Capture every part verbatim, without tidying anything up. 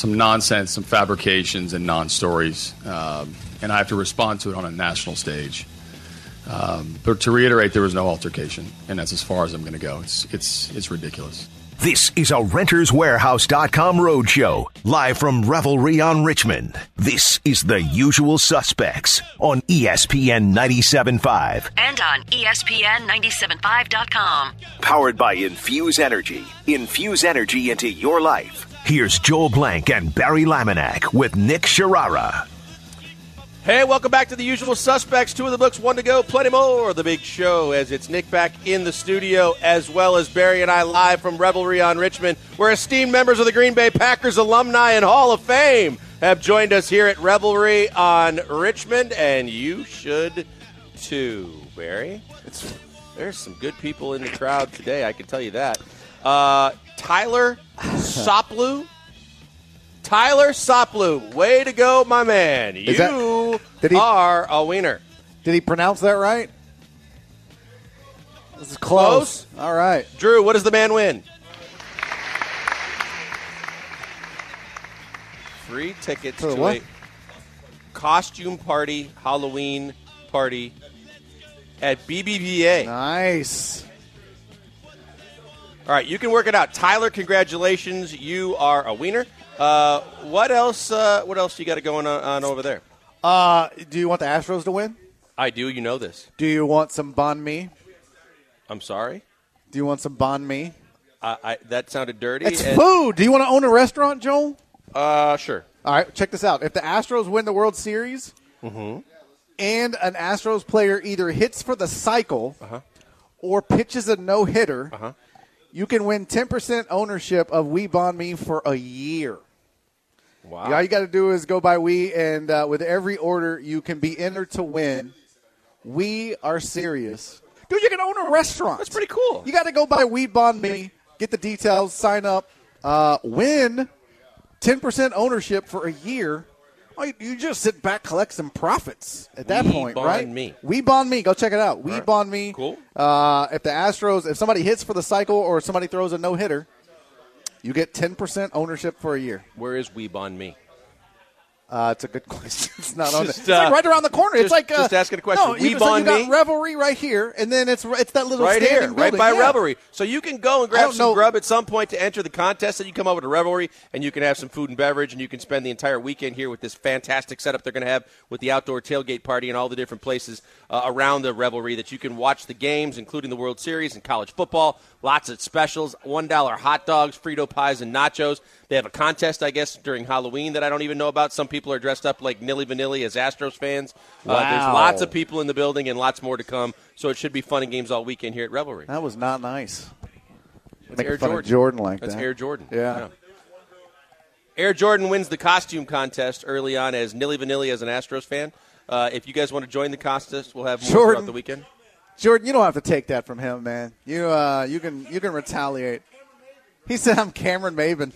some nonsense, some fabrications, and non-stories, um, and I have to respond to it on a national stage. Um, but to reiterate, there was no altercation, and that's as far as I'm going to go. It's it's it's ridiculous. This is a Renters Warehouse dot com roadshow, live from Revelry on Richmond. This is The Usual Suspects on E S P N ninety-seven point five. And on E S P N ninety-seven point five dot com. Powered by Infuse Energy. Infuse energy into your life. Here's Joel Blank and Barry Laminack with Nick Sharara. Hey, welcome back to The Usual Suspects. Two of the books, one to go, plenty more. The big show as it's Nick back in the studio, as well as Barry and I live from Revelry on Richmond, where esteemed members of the Green Bay Packers alumni and Hall of Fame have joined us here at Revelry on Richmond, and you should too, Barry. It's, there's some good people in the crowd today, I can tell you that. Uh, Tyler Soplu. Tyler Soplu, way to go, my man. Is you that, he, are a wiener. Did he pronounce that right? This is close. close. All right. Drew, what does the man win? Free tickets For to what? a costume party, Halloween party at B B V A. Nice. All right, you can work it out. Tyler, congratulations. You are a wiener. Uh, what else? Uh, what else you got going on, on over there? Uh, do you want the Astros to win? I do. You know this. Do you want some banh mi? I'm sorry. Do you want some banh mi? I, I, that sounded dirty. It's and, food. Do you want to own a restaurant, Joel? Uh, sure. All right, check this out. If the Astros win the World Series, mm-hmm. and an Astros player either hits for the cycle uh-huh. or pitches a no hitter. Uh-huh. You can win ten percent ownership of We Bond Me for a year. Wow. All you got to do is go by We, and uh, with every order, you can be entered to win. We are serious. Dude, you can own a restaurant. That's pretty cool. You got to go by We Bond Me, get the details, sign up, uh, win ten percent ownership for a year. Oh, you, you just sit back, collect some profits at that We point, Bond right? Me. We Bond Me. Go check it out. We right. Bond Me. Cool. Uh, if the Astros, if somebody hits for the cycle or somebody throws a no-hitter, you get ten percent ownership for a year. Where is We Bond Me? Uh, it's a good question. It's not on. Just, It's like uh, right around the corner. Just, it's like uh, just asking a question. No, We you, Bond so you Me? got Revelry right here, and then it's it's that little Right here, standing right building. by yeah. Revelry. So you can go and I grab don't some know- grub at some point to enter the contest, and you come over to Revelry, and you can have some food and beverage, and you can spend the entire weekend here with this fantastic setup they're going to have with the outdoor tailgate party and all the different places uh, around the Revelry that you can watch the games, including the World Series and college football. Lots of specials, one dollar hot dogs, Frito pies, and nachos. They have a contest, I guess, during Halloween that I don't even know about. Some people are dressed up like Nilly Vanilli as Astros fans. Wow. Uh, there's lots of people in the building and lots more to come, so it should be fun and games all weekend here at Revelry. That was not nice. That's Making Air fun Jordan. of Jordan like That's that. Air Jordan. Yeah. yeah. Air Jordan wins the costume contest early on as Nilly Vanilli as an Astros fan. Uh, if you guys want to join the contest, we'll have more Jordan. throughout the weekend. Jordan, you don't have to take that from him, man. You uh, you can you can retaliate. He said I'm Cameron Maben.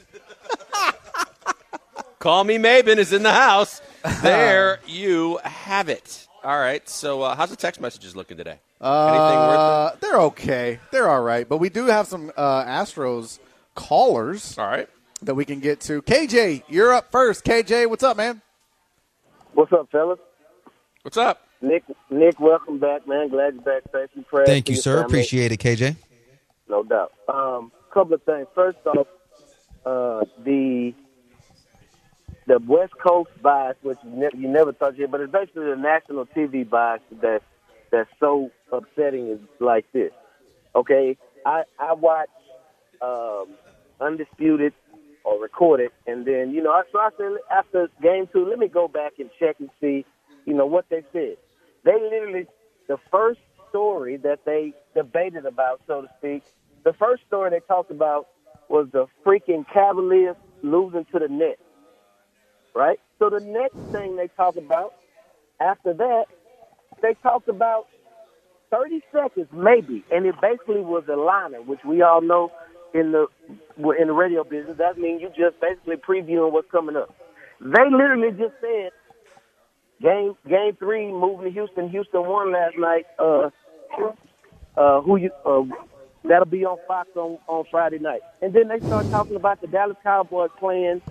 Call Me Maben is in the house. There you have it. All right. So uh, how's the text messages looking today? Anything worth Uh, they're okay. They're all right. But we do have some uh, Astros callers it? All right. that we can get to. K J, you're up first. K J, what's up, man? What's up, fellas? What's up? Nick, Nick, welcome back, man. Glad you're back. Thank you, Fred. Thank you, sir. Appreciate it, K J. No doubt. Um, couple of things. First off, uh, the the West Coast bias, which you, ne- you never touch it, but it's basically the national T V bias that that's so upsetting is like this. Okay, I I watch um, Undisputed or Recorded, and then you know, I so I said after game two, let me go back and check and see, you know, what they said. They literally, the first story that they debated about, so to speak, the first story they talked about was the freaking Cavaliers losing to the Nets, right? So the next thing they talked about, after that, they talked about thirty seconds maybe, and it basically was a liner, which we all know in the in the radio business, that means you just basically previewing what's coming up. They literally just said, Game game three moving to Houston. Houston won last night. Uh, uh, who you? Uh, that'll be on Fox on, on Friday night. And then they start talking about the Dallas Cowboys playing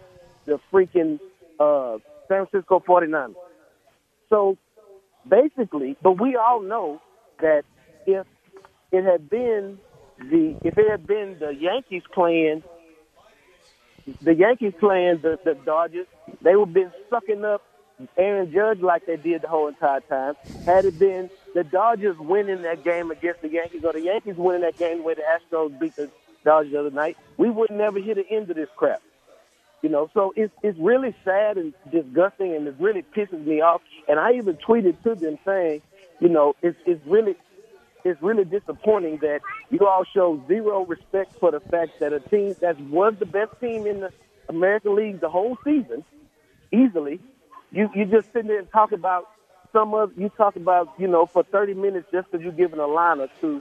the freaking uh, San Francisco forty-niners. So basically, but we all know that if it had been the if it had been the Yankees playing the Yankees playing the, the Dodgers, they would have been sucking up Aaron Judge like they did the whole entire time. Had it been the Dodgers winning that game against the Yankees or the Yankees winning that game where the Astros beat the Dodgers the other night, we would never hit the end of this crap. You know, so it's it's really sad and disgusting, and it really pisses me off. And I even tweeted to them saying, you know, it's it's really it's really disappointing that you all show zero respect for the fact that a team that was the best team in the American League the whole season, easily, you you just sit there and talk about some of you talk about you know for thirty minutes just because you're giving a line or two.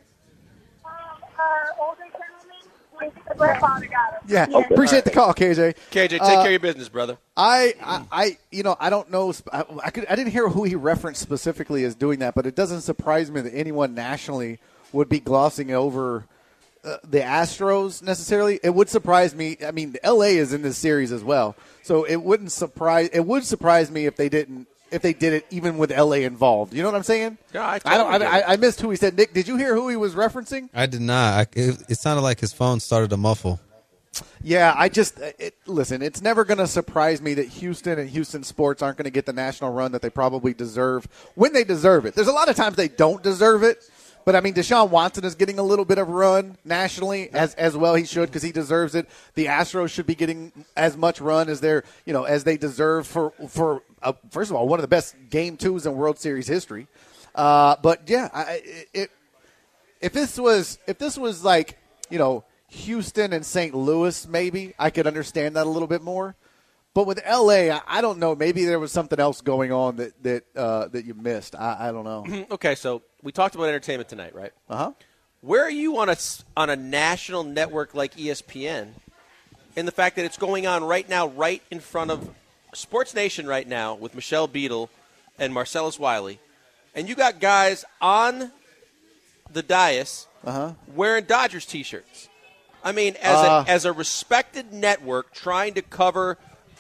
Yeah, Okay. appreciate the call, K J. K J, take Uh, care of your business, brother. I, I, I, you know, I don't know. I, I, could, I didn't hear who he referenced specifically as doing that, but it doesn't surprise me that anyone nationally would be glossing over uh, the Astros necessarily. It would surprise me. I mean, L A is in this series as well, so it wouldn't surprise. It would surprise me if they didn't. If they did it even with L A involved. You know what I'm saying? Yeah, I I, don't, totally I, get it. I, I missed who he said. Nick, did you hear who he was referencing? I did not. I, it, it sounded like his phone started to muffle. Yeah, I just it, listen. It's never going to surprise me that Houston and Houston sports aren't going to get the national run that they probably deserve when they deserve it. There's a lot of times they don't deserve it, but I mean, Deshaun Watson is getting a little bit of run nationally as as well. He should because he deserves it. The Astros should be getting as much run as they're you know as they deserve for for uh, first of all one of the best game twos in World Series history. Uh, but yeah, I, it if this was if this was like you know. Houston and Saint Louis, maybe I could understand that a little bit more, but with L A, I, I don't know. Maybe there was something else going on that that uh, that you missed. I, I don't know. Okay, so we talked about entertainment tonight, right? Uh huh. Where are you on a on a national network like E S P N, in the fact that it's going on right now, right in front of Sports Nation right now with Michelle Beadle and Marcellus Wiley, and you got guys on the dais Uh-huh. wearing Dodgers T-shirts. I mean, as Uh, a, as a respected network trying to cover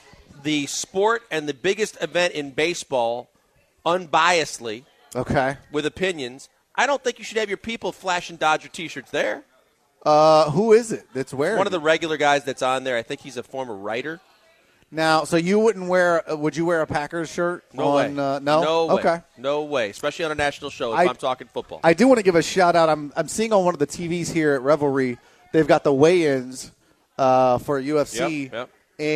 the sport and the biggest event in baseball unbiasedly Okay. with opinions, I don't think you should have your people flashing Dodger T-shirts there. Uh, who is it that's wearing? One of the it? regular guys that's on there, I think he's a former writer. Now, so you wouldn't wear? Uh, would you wear a Packers shirt? No on, way. Uh, no. No way. Okay. No way. Especially on a national show if I- I'm talking football. I do want to give a shout out. I'm I'm seeing on one of the T Vs here at Revelry. They've got the weigh-ins uh, for U F C, Yep, yep.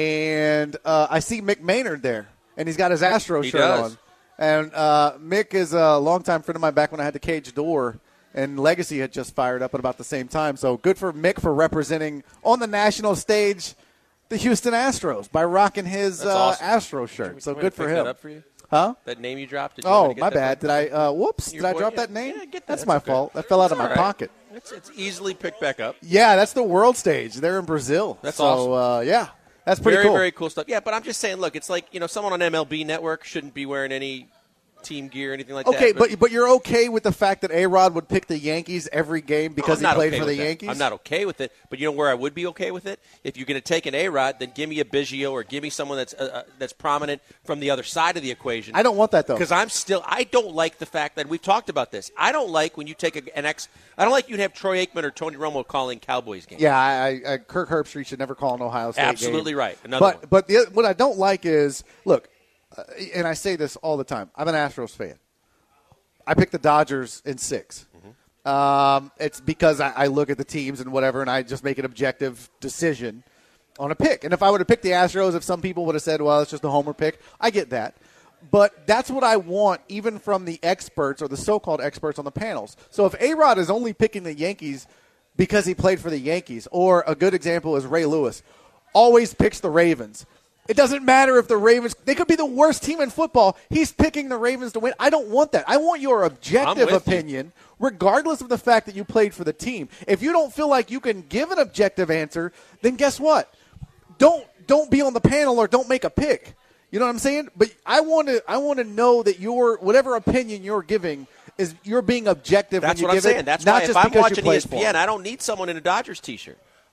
and uh, I see Mick Maynard there, and he's got his Astro He shirt does. on. And uh, Mick is a longtime friend of mine back when I had the Cage Door, and Legacy had just fired up at about the same time. So good for Mick for representing on the national stage the Houston Astros by rocking his That's uh, awesome. Astro Can shirt. we- So can we good for pick him. That up for you? Huh? That name you dropped? Did you want Oh, to get my that bad. back? Did I? Uh, whoops. Your Did I boy- drop yeah, that name? yeah, get that. That's That's my okay. fault. That fell out of That's my all right. pocket. It's, it's easily picked back up. Yeah, that's the world stage. They're in Brazil. That's so, awesome. Uh, yeah, that's pretty very, cool. very cool stuff. Yeah, but I'm just saying, look, it's like, you know, someone on M L B Network shouldn't be wearing any team gear or anything like Okay, that. but but you're okay with the fact that A-Rod would pick the Yankees every game because I'm he not played okay for the with that. Yankees? I'm not okay with it, but you know where I would be okay with it? If you're going to take an A-Rod, then give me a Biggio or give me someone that's uh, uh, that's prominent from the other side of the equation. I don't want that, though. Because I'm still, I don't like the fact that we've talked about this. I don't like when you take a, an ex, I don't like you'd have Troy Aikman or Tony Romo calling Cowboys games. Yeah, I, I, Kirk Herbstreit should never call an Ohio State Absolutely game. right. Another but one. but the, what I don't like is, look, uh, and I say this all the time, I'm an Astros fan. I picked the Dodgers in six. Mm-hmm. Um, it's because I, I look at the teams and whatever, and I just make an objective decision on a pick. And if I would have picked the Astros, if some people would have said, well, it's just a homer pick, I get that. But that's what I want, even from the experts or the so-called experts on the panels. So if A-Rod is only picking the Yankees because he played for the Yankees, or a good example is Ray Lewis, always picks the Ravens. It doesn't matter if the Ravens – they could be the worst team in football. He's picking the Ravens to win. I don't want that. I want your objective I'm with you. opinion, regardless of the fact that you played for the team. If you don't feel like you can give an objective answer, then guess what? Don't don't be on the panel or don't make a pick. You know what I'm saying? But I want to I want to know that your whatever opinion you're giving is you're being objective That's when you what I'm give saying. it. That's not why just if I'm because you watching E played S for P N, them. I don't need someone in a Dodgers T-shirt.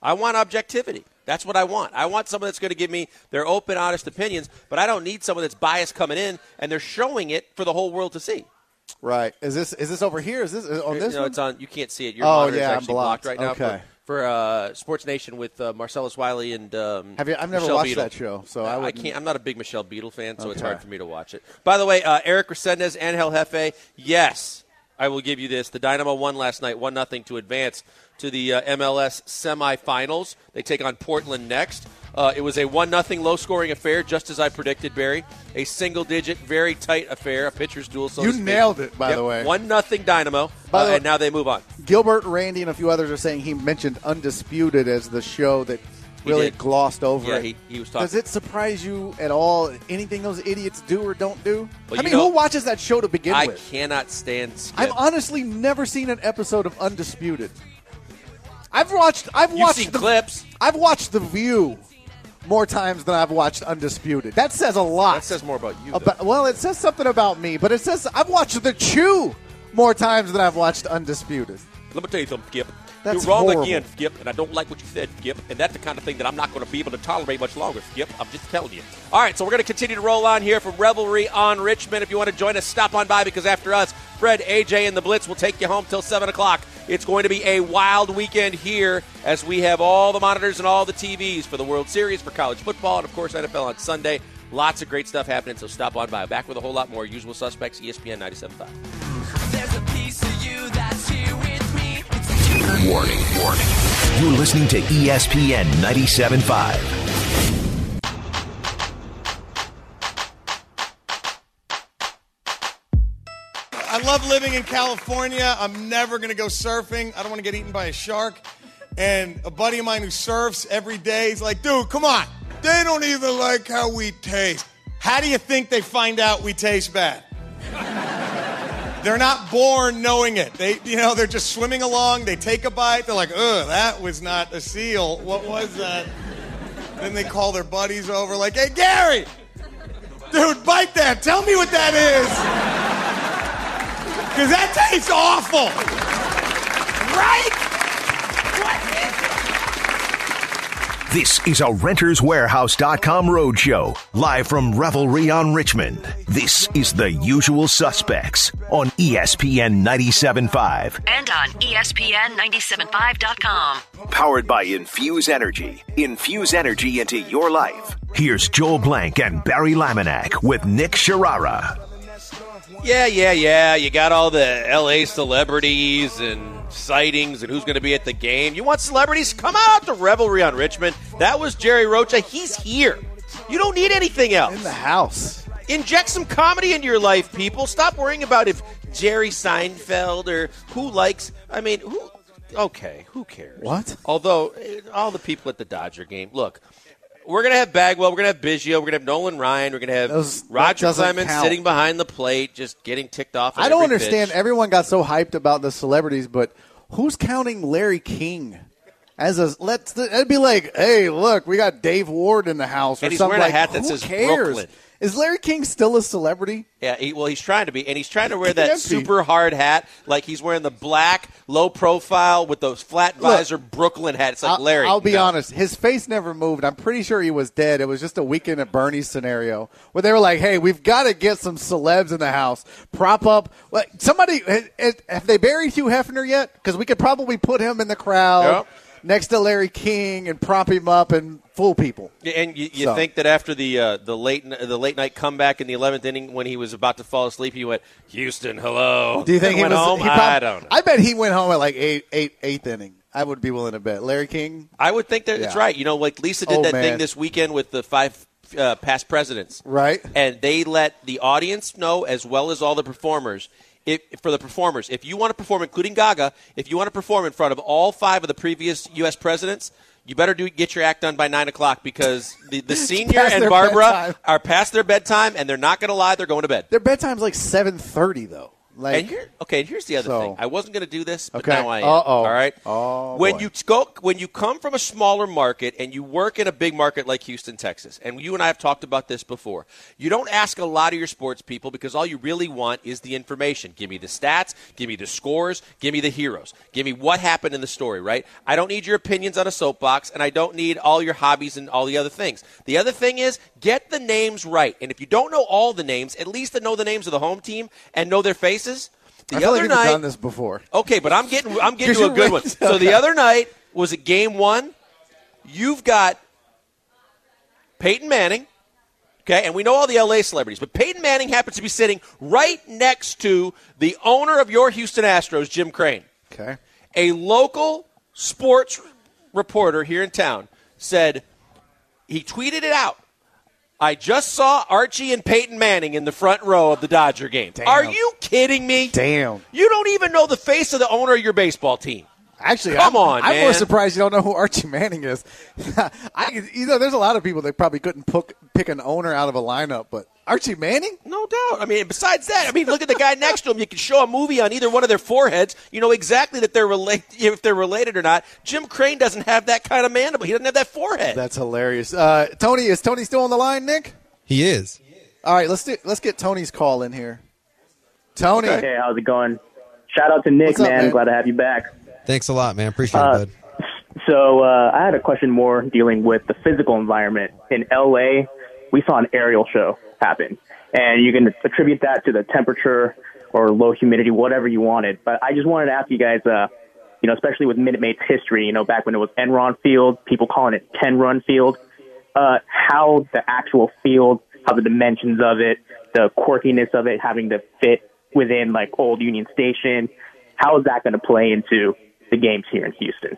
I want objectivity. That's what I want. I want someone that's going to give me their open, honest opinions, but I don't need someone that's biased coming in, and they're showing it for the whole world to see. Right. Is this is this over here? Is this is on this No, one? it's on. You can't see it. Your Oh, monitor yeah, is I'm actually blocked. blocked right now Okay. for, for uh, Sports Nation with uh, Marcellus Wiley and um, Have you? I've never Michelle watched Beadle. that show, so Uh, I I wouldn't- can't. I'm not a big Michelle Beadle fan, so it's Okay. hard for me to watch it. By the way, uh, Eric Resendez and Angel Jefe, yes, I will give you this. The Dynamo won last night, one nothing to advance to the uh, M L S semifinals. They take on Portland next. Uh, it was a one nothing low-scoring affair, just as I predicted, Barry. A single-digit, very tight affair, a pitcher's duel. So You to speak. nailed it, by Yep, the way. one nothing Dynamo, By uh, the way- and now they move on. Gilbert, Randy, and a few others are saying he mentioned Undisputed as the show that really did. glossed over Yeah, it. he- he was talking- Does it surprise you at all? Anything those idiots do or don't do? Well, I you mean, know- who watches that show to begin I with? cannot stand Skip. I've honestly never seen an episode of Undisputed. I've watched. I've You've watched seen the, clips. I've watched The View more times than I've watched Undisputed. That says a lot. That says more about you. though. About, well, it says something about me, but it says I've watched The Chew more times than I've watched Undisputed. Let me tell you something, Skip. That's You're wrong horrible. again, Skip, and I don't like what you said, Skip, and that's the kind of thing that I'm not going to be able to tolerate much longer, Skip. I'm just telling you. All right, so we're going to continue to roll on here from Revelry on Richmond. If you want to join us, stop on by, because after us, Fred, A J, and the Blitz will take you home till seven o'clock. It's going to be a wild weekend here as we have all the monitors and all the T Vs for the World Series, for college football, and, of course, N F L on Sunday. Lots of great stuff happening, so stop on by. Back with a whole lot more. Usual Suspects, E S P N ninety-seven point five. There's a piece of you that's here with me. Warning, warning. You're listening to E S P N ninety-seven point five. I love living in California. I'm never going to go surfing. I don't want to get eaten by a shark. And a buddy of mine who surfs every day, he's like, dude, come on. They don't even like how we taste. How do you think they find out we taste bad? They're not born knowing it. They, you know, they're just swimming along. They take a bite. They're like, ugh, that was not a seal. What was that? Then they call their buddies over like, hey, Gary, dude, bite that. Tell me what that is. Because that tastes awful. Right? This is a Renters Warehouse dot com roadshow, live from Revelry on Richmond. This is The Usual Suspects on E S P N ninety-seven point five. And on E S P N ninety-seven point five dot com. Powered by Infuse Energy. Infuse energy into your life. Here's Joel Blank and Barry Laminack with Nick Sharara. Yeah, yeah, yeah. You got all the L A celebrities and sightings and who's going to be at the game. You want celebrities? Come out to Revelry on Richmond. That was Jerry Rocha. He's here. You don't need anything else. In the house. Inject some comedy into your life, people. Stop worrying about if Jerry Seinfeld or who likes. I mean, who? Okay, who cares? What? Although, eh, all the people at the Dodger game. Look, we're going to have Bagwell. We're going to have Biggio. We're going to have Nolan Ryan. We're going to have Those- that Roger doesn't Clemens count. sitting behind the plate, just getting ticked off. At I don't every understand. pitch. Everyone got so hyped about the celebrities, but who's counting Larry King as a? Let's. It'd be like, hey, look, we got Dave Ward in the house, or And he's something wearing a like. hat that Who says cares? Brooklyn. Is Larry King still a celebrity? Yeah, he, well, he's trying to be, and he's trying to wear He that can't be. super hard hat, like he's wearing the black, low profile with those flat visor Brooklyn hat. It's like I'll, Larry. I'll be No. honest. His face never moved. I'm pretty sure he was dead. It was just a Weekend at Bernie's scenario where they were like, "Hey, we've got to get some celebs in the house. Prop up. Like, somebody, have they buried Hugh Hefner yet? Because we could probably put him in the crowd Yep. next to Larry King and prop him up and fool people." Yeah, and you, you So. think that after the uh, the late the late night comeback in the eleventh inning, when he was about to fall asleep, he went, "Houston, hello." Do you think and he went was? home? He prob- I don't know. I bet he went home at like eight, eight, eighth inning. I would be willing to bet Larry King. I would think that it's Yeah. right. You know, like Lisa did Oh, that man. thing this weekend with the five uh, past presidents, Right. And they let the audience know, as well as all the performers. If, for the performers, if you want to perform, including Gaga, if you want to perform in front of all five of the previous U S presidents, you better do get your act done by nine o'clock because the, the senior Past and their Barbara bedtime. are past their bedtime, and they're not going to lie, they're going to bed. Their bedtime's like seven thirty though. Like, and here, okay, and here's the other so- thing. I wasn't going to do this, but Okay. now I am. Uh-oh. All right. Oh, when boy. you go, when you come from a smaller market and you work in a big market like Houston, Texas, and you and I have talked about this before, you don't ask a lot of your sports people because all you really want is the information. Give me the stats, give me the scores, give me the heroes, give me what happened in the story. Right? I don't need your opinions on a soapbox, and I don't need all your hobbies and all the other things. The other thing is get the names right, and if you don't know all the names, at least to know the names of the home team and know their faces. The I feel other like you've night, done this before. okay, but I'm getting I'm getting to a you're good right. one. So the other night was it game one. You've got Peyton Manning, okay, and we know all the L A celebrities, but Peyton Manning happens to be sitting right next to the owner of your Houston Astros, Jim Crane. Okay. A local sports reporter here in town said he tweeted it out. I just saw Archie and Peyton Manning in the front row of the Dodger game. Damn. Are you kidding me? Damn. You don't even know the face of the owner of your baseball team. Actually, Come I'm, on, I'm man. more surprised you don't know who Archie Manning is. I, you know, there's a lot of people that probably couldn't pick, pick an owner out of a lineup, but Archie Manning? No doubt. I mean, besides that, I mean, look at the guy next to him. You can show a movie on either one of their foreheads. You know exactly that they're related, if they're related or not. Jim Crane doesn't have that kind of mandible. He doesn't have that forehead. That's hilarious. Uh, Tony, is Tony still on the line, Nick? He is. All right, let's do, let's get Tony's call in here. Tony. Hey, how's it going? Shout out to Nick, What's up, man. man? Glad to have you back. Thanks a lot, man. Appreciate Uh, it, bud. So uh, I had a question more dealing with the physical environment. In L A, we saw an aerial show happen, and you can attribute that to the temperature or low humidity, whatever you wanted. But I just wanted to ask you guys, uh, you know, especially with Minute Maid's history, you know, back when it was Enron Field, people calling it ten-run field, uh, how the actual field, how the dimensions of it, the quirkiness of it having to fit within, like, old Union Station, how is that going to play into the games here in Houston?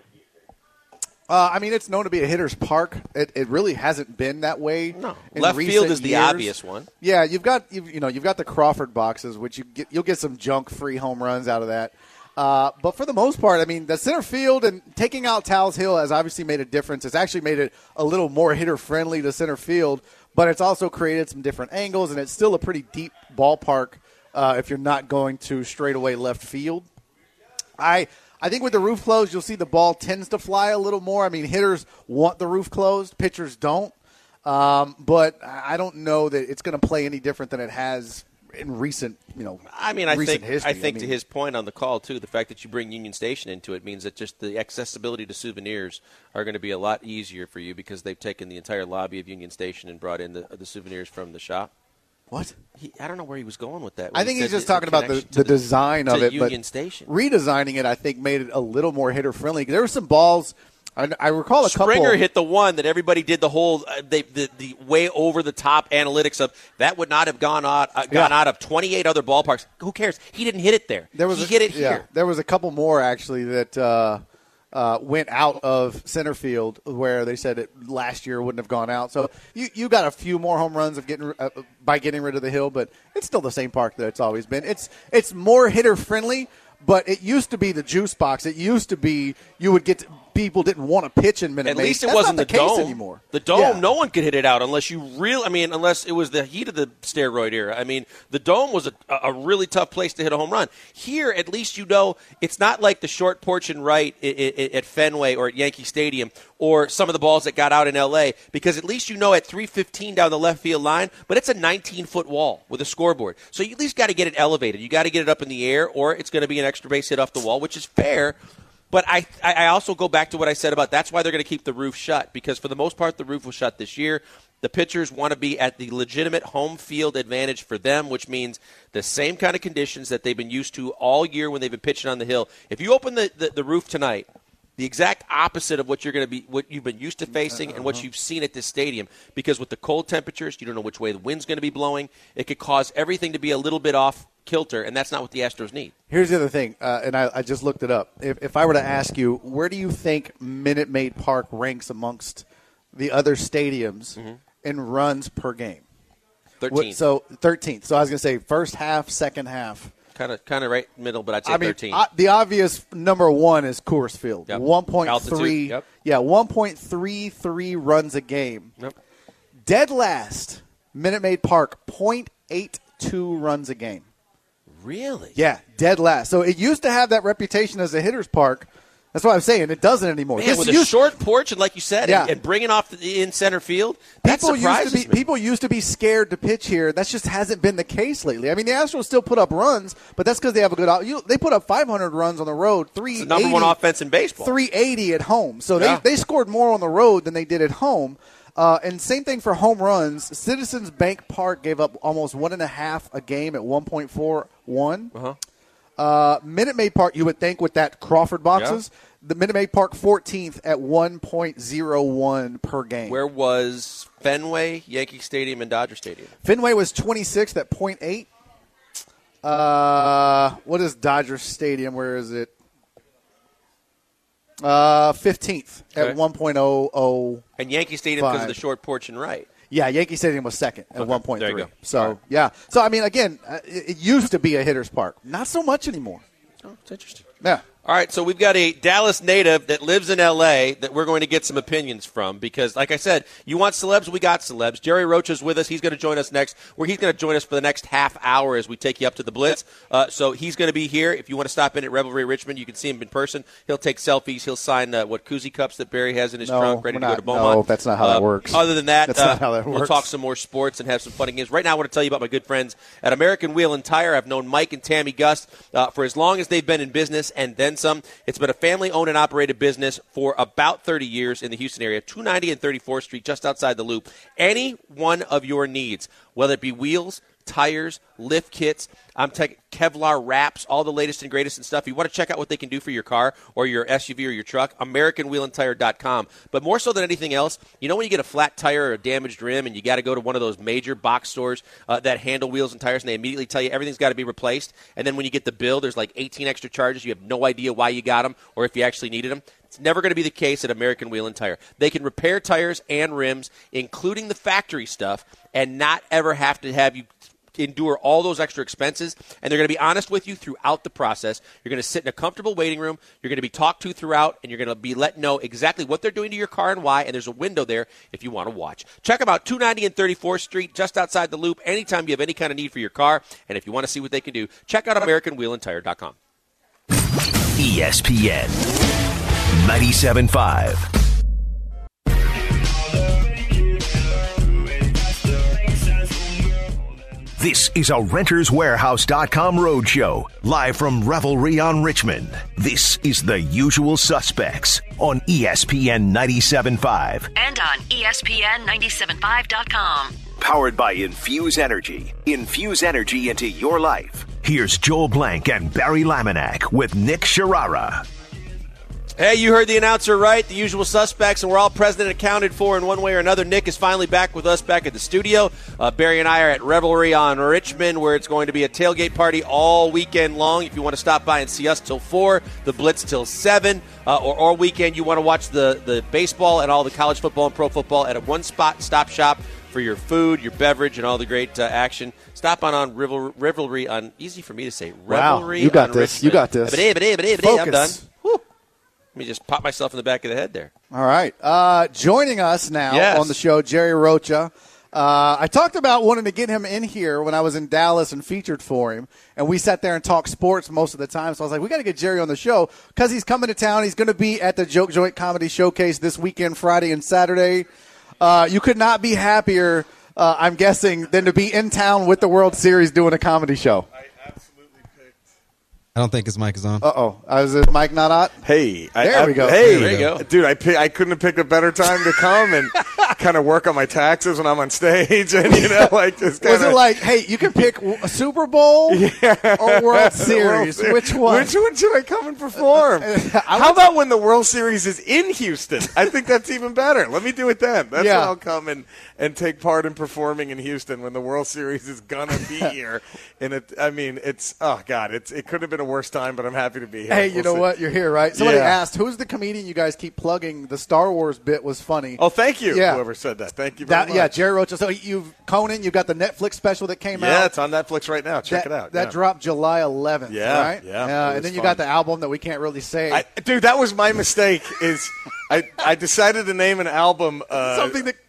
Uh, I mean, it's known to be a hitter's park. It, it really hasn't been that way. No, in left recent field is the years. obvious one. Yeah, you've got you've, you know you've got the Crawford boxes, which you get, you'll get some junk-free home runs out of that. Uh, but for the most part, I mean, the center field and taking out Tal's Hill has obviously made a difference. It's actually made it a little more hitter-friendly to center field, but it's also created some different angles, and it's still a pretty deep ballpark uh, if you're not going to straightaway left field. I I think with the roof closed, you'll see the ball tends to fly a little more. I mean, hitters want the roof closed, pitchers don't. Um, but I don't know that it's going to play any different than it has in recent, you know, I mean, I recent think history. I think mean, to his point on the call too, the fact that you bring Union Station into it means that just the accessibility to souvenirs are going to be a lot easier for you because they've taken the entire lobby of Union Station and brought in the, the souvenirs from the shop. What? He, I don't know where he was going with that. I think he's just talking about the, the design of it, Union but Station. redesigning it, I think, made it a little more hitter friendly. There were some balls. I, I recall a Springer couple. hit the one that everybody did the whole uh, they, the the way over the top analytics of that would not have gone out uh, gone Yeah. out of twenty-eight other ballparks. Who cares? He didn't hit it there. There was he a, hit it yeah, here. There was a couple more actually that uh, uh, went out of center field where they said it last year wouldn't have gone out. So you you got a few more home runs of getting uh, by getting rid of the hill, but it's still the same park that it's always been. It's it's more hitter friendly. But it used to be the juice box. It used to be you would get to, people didn't want to pitch in Minute At Maid. least it That's wasn't not the, the case dome anymore. The dome, Yeah. no one could hit it out unless you really. I mean, unless it was the heat of the steroid era. I mean, the dome was a, a really tough place to hit a home run. Here, at least you know it's not like the short porch and right at Fenway or at Yankee Stadium or some of the balls that got out in L A. Because at least you know at three fifteen down the left field line, but it's a nineteen foot wall with a scoreboard. So you at least got to get it elevated. You got to get it up in the air, or it's going to be an extra base hit off the wall, which is fair. But I, I also go back to what I said about that's why they're going to keep the roof shut, because for the most part the roof was shut this year. The pitchers want to be at the legitimate home field advantage for them, which means the same kind of conditions that they've been used to all year when they've been pitching on the hill. If you open the, the, the roof tonight, the exact opposite of what you're going to be, what you've been used to facing and what you've seen at this stadium, because with the cold temperatures, you don't know which way the wind's going to be blowing. It could cause everything to be a little bit off kilter, and that's not what the Astros need. Here's the other thing, uh, and I, I just looked it up. If, if I were to ask you, where do you think Minute Maid Park ranks amongst the other stadiums Mm-hmm. in runs per game? thirteenth. What, so thirteenth. So I was going to say first half, second half. Kind of, kind of right middle, but I'd say I mean, thirteen. uh, the obvious number one is Coors Field. Yep. one point Altitude, three. yep. Yeah, one point three three runs a game. Yep. Dead last, Minute Maid Park, point eight two runs a game. Really? Yeah, dead last. So it used to have that reputation as a hitter's park. That's what I'm saying. It doesn't anymore. Man, This with a used- short porch, and like you said, Yeah. and, and bringing off the, in center field, that People used surprises to be me. people used to be scared to pitch here. That just hasn't been the case lately. I mean, the Astros still put up runs, but that's because they have a good. You, they put up five hundred runs on the road, three It's the number one offense in baseball. three eighty at home. So Yeah. they they scored more on the road than they did at home. Uh, and same thing for home runs. Citizens Bank Park gave up almost one and a half a game at one point four one. Uh-huh. Uh, Minute Maid Park, you would think with that Crawford boxes, the Minute Maid Park fourteenth at one point oh one per game. Where was Fenway, Yankee Stadium, and Dodger Stadium? Fenway was twenty-sixth at point eight. Uh, what is Dodger Stadium? Where is it? Uh, fifteenth Okay. at one point oh oh. And Yankee Stadium because of the short porch and right. Yeah, Yankee Stadium was second at Okay, one point there three. you go. So, All right. yeah. So, I mean, again, uh, it, it used to be a hitter's park. Not so much anymore. Oh, it's interesting. Yeah. All right, so we've got a Dallas native that lives in L A that we're going to get some opinions from because, like I said, you want celebs, we got celebs. Jerry Rocha's with us. He's going to join us next. Where he's going to join us for the next half hour as we take you up to the Blitz. Uh, so he's going to be here. If you want to stop in at Revelry Richmond, you can see him in person. He'll take selfies. He'll sign uh, what koozie cups that Barry has in his No, trunk, ready we're to go not- to Beaumont. no, that's not how that Uh, works. Other than that, That's uh, not how that we'll works. talk some more sports and have some fun games. Right now, I want to tell you about my good friends at American Wheel and Tire. I've known Mike and Tammy Gust uh, for as long as they've been in business and then some. It's been a family-owned and operated business for about thirty years in the Houston area, two ninety and thirty-fourth Street, just outside the Loop. Any one of your needs, whether it be wheels, tires, lift kits, I'm taking Kevlar wraps, all the latest and greatest and stuff. If you want to check out what they can do for your car or your S U V or your truck, American Wheel and Tire dot com. But more so than anything else, you know when you get a flat tire or a damaged rim and you got to go to one of those major box stores uh, that handle wheels and tires and they immediately tell you everything's got to be replaced, and then when you get the bill, there's like eighteen extra charges. You have no idea why you got them or if you actually needed them. It's never going to be the case at American Wheel and Tire. They can repair tires and rims, including the factory stuff, and not ever have to have you endure all those extra expenses, and they're going to be honest with you throughout the process. You're going to sit in a comfortable waiting room. You're going to be talked to throughout, and you're going to be let know exactly what they're doing to your car and why, and there's a window there if you want to watch. Check them out, two ninety and thirty-fourth Street, just outside the Loop, anytime you have any kind of need for your car, and if you want to see what they can do, check out American Wheel and Tire dot com. E S P N ninety-seven point five. This is a Renters Warehouse dot com roadshow, live from Revelry on Richmond. This is The Usual Suspects on E S P N ninety-seven point five. And on E S P N ninety-seven point five dot com. Powered by Infuse Energy. Infuse energy into your life. Here's Joel Blank and Barry Laminack with Nick Sharara. Hey, you heard the announcer right, the usual suspects, and we're all present and accounted for in one way or another. Nick is finally back with us back at the studio. Uh, Barry and I are at Revelry on Richmond, where it's going to be a tailgate party all weekend long. If you want to stop by and see us till four, the Blitz till seven, uh, or all weekend you want to watch the, the baseball and all the college football and pro football at a one-spot stop shop for your food, your beverage, and all the great uh, action. Stop on on Revel- Revelry on, easy for me to say, Wow, Revelry you got on this. Richmond. You got this. Ba-da, ba-da, ba-da, ba-da, I'm done. Focus. Let me just pop myself in the back of the head there. All right. Uh, joining us now Yes. on the show, Jerry Rocha. Uh, I talked about wanting to get him in here when I was in Dallas and featured for him, and we sat there and talked sports most of the time. So I was like, we got to get Jerry on the show because he's coming to town. He's going to be at the Joke Joint Comedy Showcase this weekend, Friday and Saturday. Uh, you could not be happier, uh, I'm guessing, than to be in town with the World Series doing a comedy show. I don't think his mic is on. Uh-oh. Uh, is it Mike not on? Hey, I, There I, we go. Hey, There we go. dude, I pick, I couldn't have picked a better time to come and kind of work on my taxes when I'm on stage, and you know, like just kind Was it like, hey, you can pick a Super Bowl or World Series? Which one? Which one should I come and perform? How about when the World Series is in Houston? I think that's even better. Let me do it then. That's Yeah. when I'll come and, and take part in performing in Houston when the World Series is gonna be here. And it, I mean, it's oh god, it's it could have been a worse time, but I'm happy to be here. Hey, you We'll know see. what? You're here, right? Somebody Yeah. asked, who's the comedian you guys keep plugging? The Star Wars bit was funny. Oh, thank you, Yeah. whoever said that. Thank you very That, much. yeah, Jerry Rocha. So you've Conan, you've got the Netflix special that came out. Yeah, it's on Netflix right now. Check that, it out. That yeah. dropped July eleventh, Yeah, right? yeah, it and was then you fun. got the album that we can't really say. I, dude, that was my mistake. Is I, I decided to name an album uh, Something that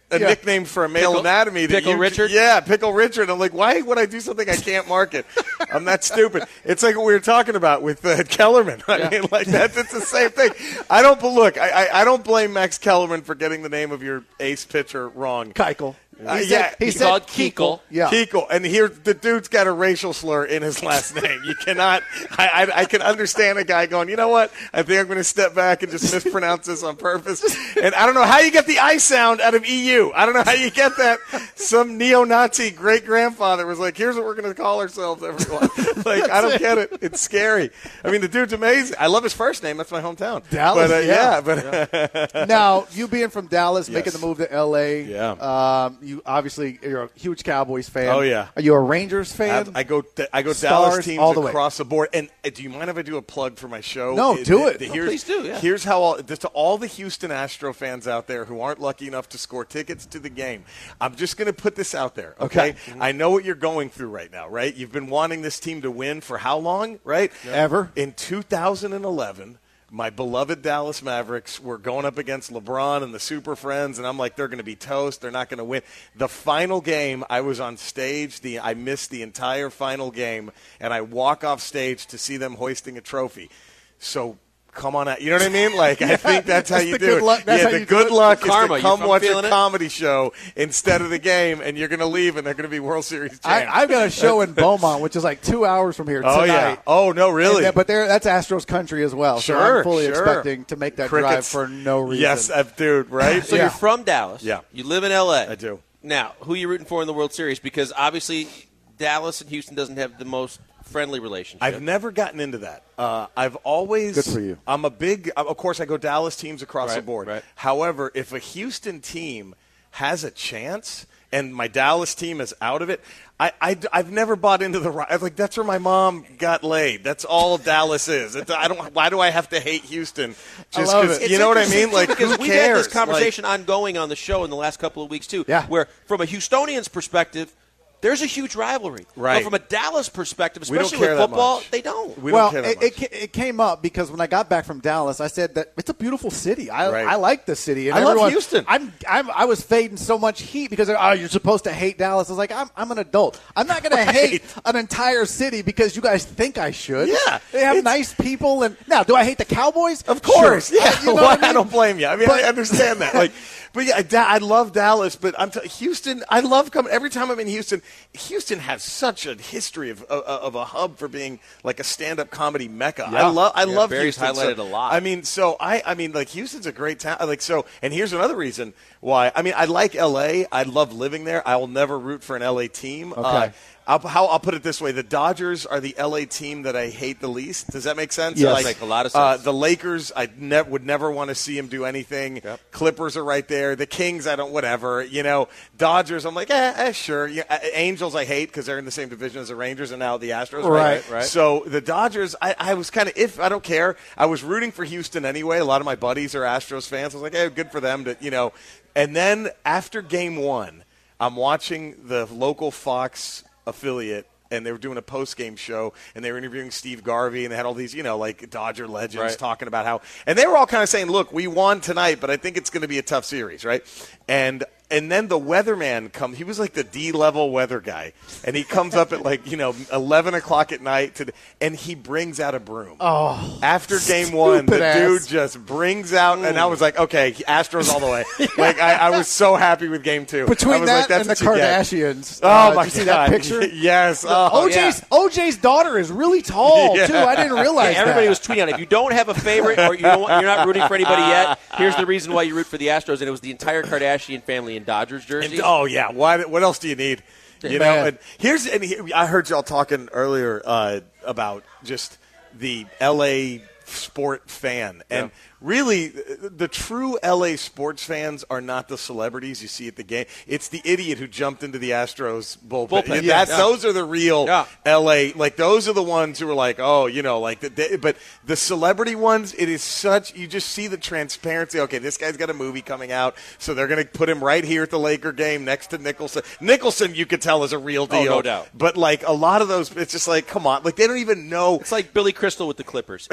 a Yeah. nickname for a male Pickle- anatomy. That Pickle you, Richard? Yeah, Pickle Richard. I'm like, why would I do something I can't market? I'm that stupid. It's like what we were talking about with uh, Kellerman. I Yeah. mean, like that's it's the same thing. I don't look. I, I I don't blame Max Kellerman for getting the name of your ace pitcher wrong. Keuchel. Uh, He yeah, said, he he said called Keuchel. Keuchel. Yeah. Keuchel, and here the dude's got a racial slur in his last name. You cannot. I, I, I can understand a guy going, you know what? I think I'm going to step back and just mispronounce this on purpose. And I don't know how you get the I sound out of E U. I don't know how you get that. Some neo-Nazi great grandfather was like, "Here's what we're going to call ourselves, everyone." Like I don't get it. It's scary. I mean, the dude's amazing. I love his first name. That's my hometown. Dallas, But, uh, yeah. yeah, but Now, you being from Dallas, Yes. making the move to L A, Yeah. um, you obviously you're a huge Cowboys fan. Oh, yeah. Are you a Rangers fan? I, I go I go Stars Dallas teams all the way. across the board. And uh, do you mind if I do a plug for my show? No, do it. here's- Oh, please do, yeah. Here's how all, just to all the Houston Astro fans out there who aren't lucky enough to score tickets to the game, I'm just going to put this out there, okay? Okay. I know what you're going through right now, right? You've been wanting this team to win for how long, right? Ever. In two thousand eleven, my beloved Dallas Mavericks were going up against LeBron and the Super Friends, and I'm like, they're going to be toast. They're not going to win. The final game, I was on stage. The I missed the entire final game, and I walk off stage to see them hoisting a trophy. So come on out. You know what I mean? Like, I think that's how That's you the do good it. luck- that's yeah, how the you do good it. luck Karma. is You- to come I'm watch a feeling it. comedy show instead of the game, and you're going to leave, and they're going to be World Series champs. I, I've got a show in Beaumont, which is like two hours from here Oh, tonight. yeah. Oh, no, really? And then- but there, that's Astros country as well. so Sure, I'm fully sure. expecting to make that drive Crickets. for no reason. Yes, uh, dude, right? So Yeah. you're from Dallas. Yeah. You live in L A. I do. Now, who are you rooting for in the World Series? Because obviously Dallas and Houston doesn't have the most friendly relationship. I've never gotten into that. Uh, I've always. Good for you. I'm a big. Of course, I go Dallas teams across the Right, board. right. However, if a Houston team has a chance and my Dallas team is out of it, I, I, have never bought into the right. Like that's where my mom got laid. That's all Dallas is. It, I don't. Why do I have to hate Houston? Just love 'cause- it. You know what I mean? Like because who we've cares? had this conversation Like, ongoing on the show in the last couple of weeks too. Yeah. Where from a Houstonian's perspective, there's a huge rivalry. Right. But from a Dallas perspective, We don't especially care with that football, much. they don't. we well, don't care that it, much. it, ca- it came up because when I got back from Dallas, I said that it's a beautiful city. I, Right. I like the city. And I love everyone, Houston. I'm, I'm, I was fading so much heat because oh, you're supposed to hate Dallas. I was like, I'm, I'm an adult. I'm not going to hate an entire city because you guys think I should. Yeah. they have It's- nice people. And now, do I hate the Cowboys? Of course, Sure. yeah. I, you know Well, what I I, mean? don't blame you. I mean, But- I understand that. Like, but yeah, Da- I love Dallas, but I'm t- Houston. I love coming every time I'm in Houston. Houston has such a history of of, of a hub for being like a stand-up comedy mecca. I love. I Yeah, love Barry's Houston. highlighted so, a lot. I mean, so I. I mean, like Houston's a great town. Like so, and here's another reason why. I mean, I like L A. I love living there. I will never root for an L A team. Okay. Uh, I'll, how, I'll put it this way: the Dodgers are the L A team that I hate the least. Does that make sense? Yes. Like, Makes a lot of Uh, sense. the Lakers, I ne- would never want to see them do anything. Yep. Clippers are right there. The Kings, I don't. Whatever. You know, Dodgers, I'm like, eh, eh sure. Yeah, uh, Angels, I hate because they're in the same division as the Rangers and now the Astros. Right, right. So the Dodgers, I, I was kind of if I don't care. I was rooting for Houston anyway. A lot of my buddies are Astros fans. I was like, hey, good for them to, you know. And then after Game One, I'm watching the local Fox affiliate. And they were doing a post-game show, and they were interviewing Steve Garvey, and they had all these, you know, like Dodger legends Right. talking about how – and they were all kind of saying, look, we won tonight, but I think it's going to be a tough series, right? And and then the weatherman comes – he was like the D-level weather guy, and he comes up at like, you know, eleven o'clock at night, to, and he brings out a broom. Oh, After game one, the stupid ass. dude just brings out – and I was like, okay, Astros all the way. Like, I, I was so happy with game two. I between was that like, that's and the what you get. Kardashians. Oh, uh, my did you see God. that picture? Yes. Oh, O J's O J's daughter is really tall Yeah. too. I didn't realize Yeah, everybody that. was tweeting on it. If you don't have a favorite or you don't, you're not rooting for anybody yet, here's the reason why you root for the Astros. And it was the entire Kardashian family in Dodgers jerseys. And- oh yeah, why, what else do you need? You know, Man. and here's and here, I heard y'all talking earlier uh, about just the L A sport fan, and really, the, the true L A sports fans are not the celebrities you see at the game. It's the idiot who jumped into the Astros bullpen. Bullpen, Yeah, that's, yeah. Those are the real Yeah. L A. Like those are the ones who are like, oh, you know, like the. They, but the celebrity ones, it is such. You just see the transparency. Okay, this guy's got a movie coming out, so they're going to put him right here at the Laker game next to Nicholson. Nicholson, you could tell is a real Oh, deal. no doubt. But like a lot of those, it's just like, come on, like they don't even know. It's like Billy Crystal with the Clippers. Like, come he was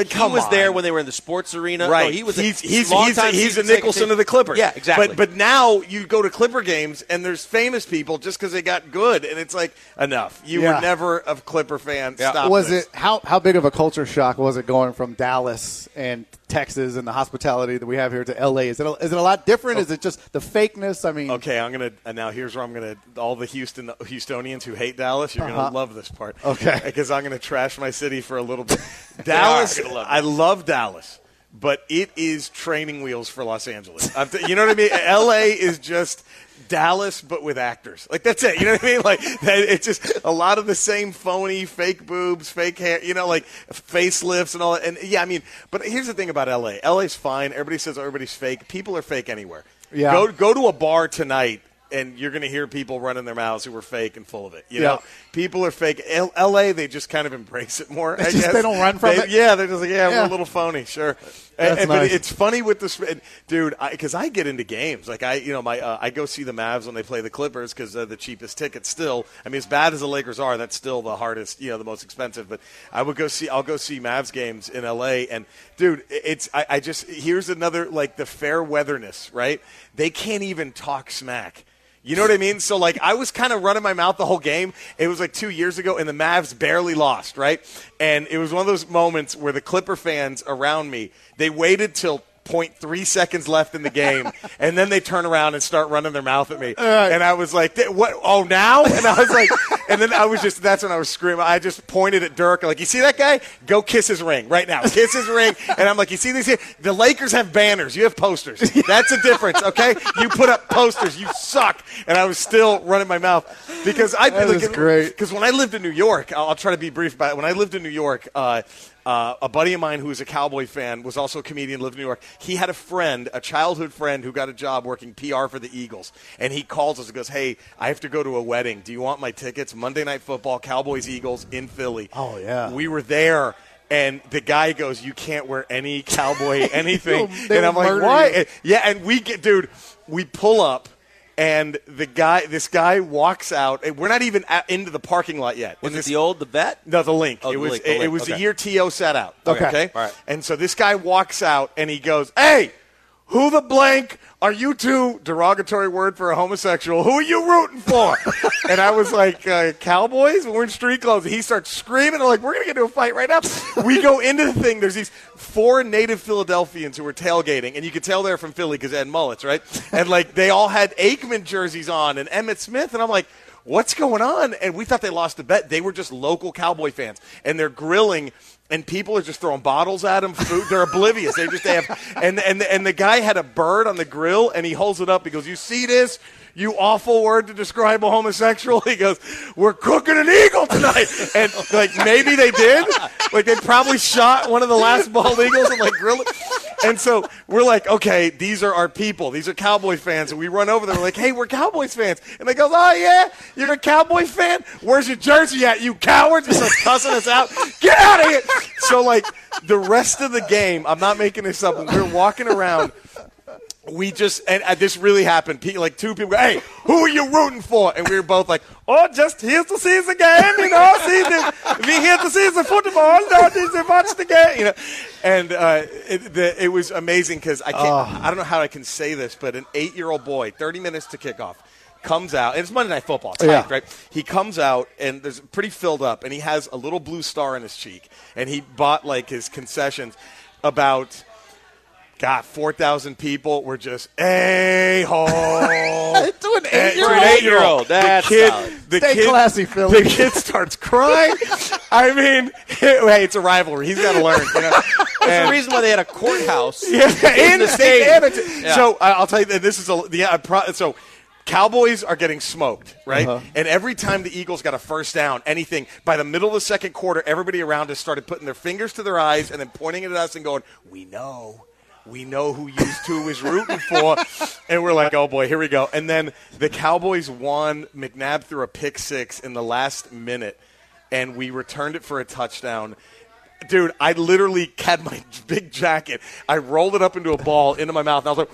was there when they were in the sports arena. Right. No, he was. He's a, he's long he's, a, time he's a season Nicholson ticket- of the Clippers. Yeah, exactly. But but now you go to Clipper games and there's famous people just because they got good, and it's like enough. You Yeah. were never a Clipper fan. Stop. Was this. it how how big of a culture shock was it going from Dallas and Texas and the hospitality that we have here to L A? Is it a, is it a lot different? Oh. Is it just the fakeness? I mean, Okay, I'm gonna and now. Here's where I'm gonna. All the Houston Houstonians who hate Dallas, you're Uh-huh. gonna love this part. Okay. because I'm gonna trash my city for a little bit. are Dallas, gonna love it. I love Dallas, but it is training wheels for Los Angeles. I'm t- you know what I mean? L A is just Dallas, but with actors. Like that's it. You know what I mean? Like that, it's just a lot of the same phony, fake boobs, fake hair. You know, like facelifts and all that. And yeah, I mean, but here's the thing about L A. L A's fine. Everybody says everybody's fake. People are fake anywhere. Yeah. Go go to a bar tonight, and you're going to hear people running their mouths who are fake and full of it. You Yeah. know, people are fake. L- LA, they just kind of embrace it more. I It's just guess. they don't run from They- it? Yeah, they're just like, yeah, we're Yeah. a little phony, sure. That's And, and- but nice. it's funny with this, and, dude, because I, I get into games. Like I, you know, my uh, I go see the Mavs when they play the Clippers because they're the cheapest tickets. Still, I mean, as bad as the Lakers are, that's still the hardest, you know, the most expensive. But I would go see, I'll go see Mavs games in L A. And dude, it's I, I just here's another like the fair weatherness, right? They can't even talk smack. You know what I mean? So, like, I was kind of running my mouth the whole game. It was like two years ago, and the Mavs barely lost, right? And it was one of those moments where the Clipper fans around me, they waited till point three seconds left in the game, and then they turn around and start running their mouth at me. And I was like, what? Oh, now? And I was like, and then I was just, that's when I was screaming. I just pointed at Dirk, like, you see that guy? Go kiss his ring right now. Kiss his ring. And I'm like, you see these here? The Lakers have banners. You have posters. That's a difference, okay? You put up posters. You suck. And I was still running my mouth because I That like, is great. Because when I lived in New York, I'll, I'll try to be brief about it. When I lived in New York, uh, Uh, a buddy of mine who was a Cowboy fan was also a comedian, lived in New York. He had a friend, a childhood friend, who got a job working P R for the Eagles. And he calls us and goes, hey, I have to go to a wedding. Do you want my tickets? Monday Night Football, Cowboys, Eagles in Philly. Oh, yeah. We were there. And the guy goes, you can't wear any Cowboy anything. They and I'm will like, murder why? you. Yeah, and we get, dude, we pull up. And the guy, this guy walks out. And we're not even at, into the parking lot yet. Was And it this, the old the vet? No, the link. Oh, it the was link, the it, it link. was Okay. the year T O set out. Okay. Okay. All right. And so this guy walks out and he goes, "Hey, who the blank are you two?" Derogatory word for a homosexual. Who are you rooting for? And I was like, uh, Cowboys? We're in street clothes. And he starts screaming. I'm like, we're going to get into a fight right now. We go into the thing. There's these four native Philadelphians who were tailgating. And you could tell they're from Philly because they had mullets, right? And, like, they all had Aikman jerseys on and Emmitt Smith. And I'm like, what's going on? And we thought they lost the bet. They were just local Cowboy fans. And they're grilling. And people are just throwing bottles at them. Food. They're oblivious. They just they have. And and and the guy had a bird on the grill, and he holds it up. He goes, "You see this? You awful word to describe a homosexual." He goes, "We're cooking an eagle tonight." And like maybe they did. Like they probably shot one of the last bald eagles and like grill it. And so we're like, okay, these are our people. These are Cowboy fans. And we run over there. We're like, hey, we're Cowboys fans. And they go, oh, yeah? You're a Cowboy fan? Where's your jersey at, you cowards? He starts cussing us out. Get out of here. So, like, the rest of the game, I'm not making this up. When we're walking around, we just, and uh, this really happened. Pe- like, two people go, hey, who are you rooting for? And we were both like, oh, just here's to see the game, you know, see the, we here to see the football, don't need to watch the game, you know. And uh, it, the, it was amazing because I can't, Oh. I don't know how I can say this, but an eight-year-old boy, thirty minutes to kick off, comes out, and it's Monday Night Football, it's Yeah. hyped, right? He comes out, and there's pretty filled up, and he has a little blue star in his cheek, and he bought, like, his concessions about... God, four thousand people were just a-hole. To an For an eight-year-old, that's the kid, solid. the Stay kid, classy, Philly. The kid starts crying. I mean, hey, it's a rivalry. He's got to learn. You know? That's And- the reason why they had a courthouse yeah, in the stadium. Yeah. So uh, I'll tell you that this is a yeah. I pro- so Cowboys are getting smoked, right? Uh-huh. And every time the Eagles got a first down, anything by the middle of the second quarter, everybody around us started putting their fingers to their eyes and then pointing at us and going, "We know." We know who you two is rooting for. And we're like, oh, boy, here we go. And then the Cowboys won. McNabb threw a pick six in the last minute, and we returned it for a touchdown. Dude, I literally had my big jacket. I rolled it up into a ball into my mouth, and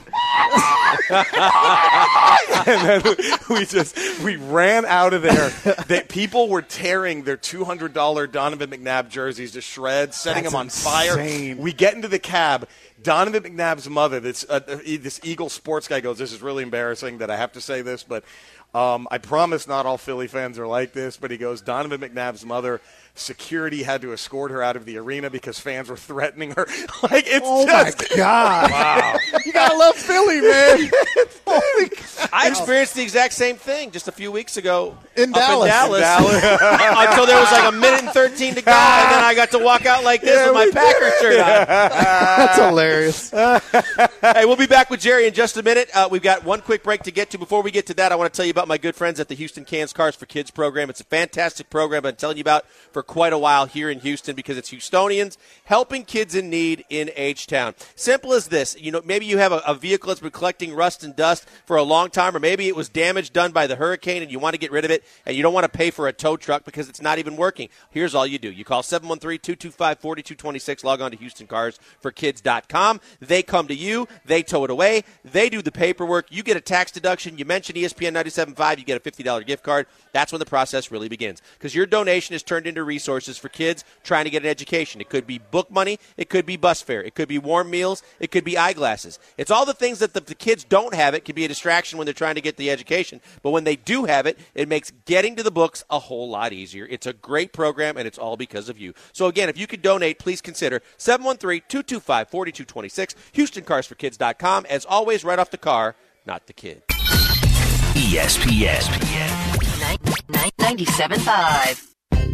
I was like, and then we just we ran out of there. They, people were tearing their two hundred dollars Donovan McNabb jerseys to shreds, setting That's them on insane. fire. We get into the cab. Donovan McNabb's mother, this uh, this Eagle sports guy, goes, "This is really embarrassing that I have to say this, but um, I promise not all Philly fans are like this." But he goes, Donovan McNabb's mother, security had to escort her out of the arena because fans were threatening her. Like, it's oh just my God. Wow. You gotta love Philly, man. Holy I experienced the exact same thing just a few weeks ago In up Dallas. in Dallas, In Dallas. until there was like a minute and thirteen to go, and then I got to walk out like this Yeah, with my we Packers shirt on. That's hilarious. Hey, we'll be back with Jerry in just a minute. Uh, we've got one quick break to get to. Before we get to that, I want to tell you about my good friends at the Houston Cans Cars for Kids program. It's a fantastic program I've been telling you about for quite a while here in Houston because it's Houstonians helping kids in need in H-Town. Simple as this. You know, maybe you have a, a vehicle that's been collecting rust and dust for a long time, or maybe it was damage done by the hurricane and you want to get rid of it and you don't want to pay for a tow truck because it's not even working. Here's all you do. You call seven one three, two two five, four two two six. Log on to Houston Cars For Kids dot com. They come to you. They tow it away. They do the paperwork. You get a tax deduction. You mention E S P N ninety-seven point five. You get a fifty dollars gift card. That's when the process really begins because your donation is turned into resources for kids trying to get an education. It could be book money. It could be bus fare. It could be warm meals. It could be eyeglasses. It's all the things that the, the kids don't have. It can be a distraction when they're trying to get the education. But when they do have it, it makes getting to the books a whole lot easier. It's a great program, and it's all because of you. So, again, if you could donate, please consider seven one three, two two five, four two two six, Houston Cars For Kids dot com. As always, right off the car, not the kid. E S P N. ninety-seven point five.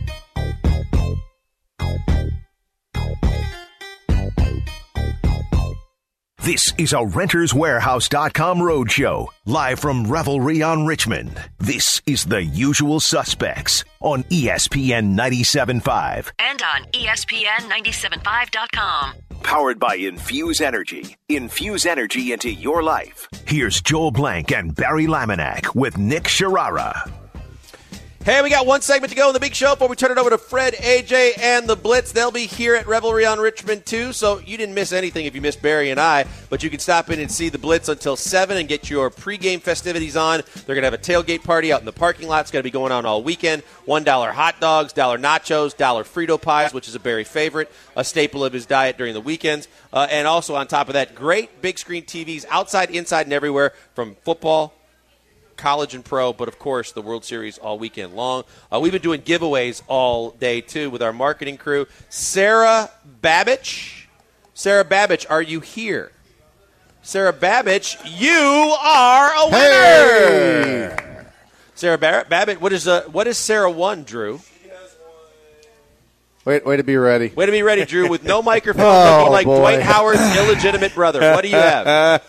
This is a Renters Warehouse dot com roadshow, live from Revelry on Richmond. This is The Usual Suspects on E S P N ninety-seven point five. And on E S P N ninety-seven point five dot com. Powered by Infuse Energy. Infuse energy into your life. Here's Joel Blank and Barry Laminack with Nick Sharara. Hey, we got one segment to go in the big show before we turn it over to Fred, A J, and the Blitz. They'll be here at Revelry on Richmond, too, so you didn't miss anything if you missed Barry and I, but you can stop in and see the Blitz until seven and get your pregame festivities on. They're going to have a tailgate party out in the parking lot. It's going to be going on all weekend. one dollar hot dogs, one dollar nachos, one dollar Frito pies, which is a Barry favorite, a staple of his diet during the weekends. Uh, and also on top of that, great big screen T Vs outside, inside, and everywhere from football, college and pro, but of course the World Series all weekend long. Uh, we've been doing giveaways all day too with our marketing crew. Sarah Babich, Sarah Babich, are you here? Sarah Babich, you are a winner. Hey. Sarah Bar- Babich, what is uh, what is Sarah won, Drew? Wait, way to be ready. Way to be ready, Drew, with no microphone, oh, looking like boy. Dwight Howard's illegitimate brother. What do you have?